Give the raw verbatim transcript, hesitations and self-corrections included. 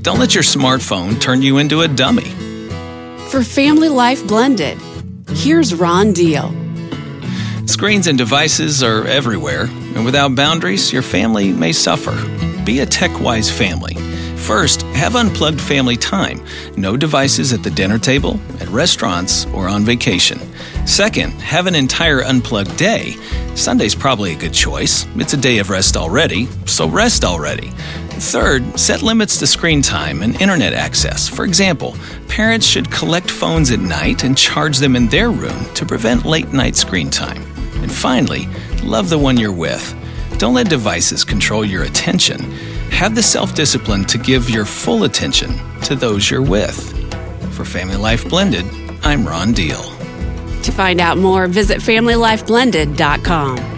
Don't let your smartphone turn you into a dummy. For Family Life Blended, here's Ron Deal. Screens and devices are everywhere, and without boundaries, your family may suffer. Be a tech-wise family. First, have unplugged family time. No devices at the dinner table, at restaurants, or on vacation. Second, have an entire unplugged day. Sunday's probably a good choice. It's a day of rest already, so rest already. Third, set limits to screen time and internet access. For example, parents should collect phones at night and charge them in their room to prevent late-night screen time. And finally, love the one you're with. Don't let devices control your attention. Have the self-discipline to give your full attention to those you're with. For Family Life Blended, I'm Ron Deal. To find out more, visit family life blended dot com.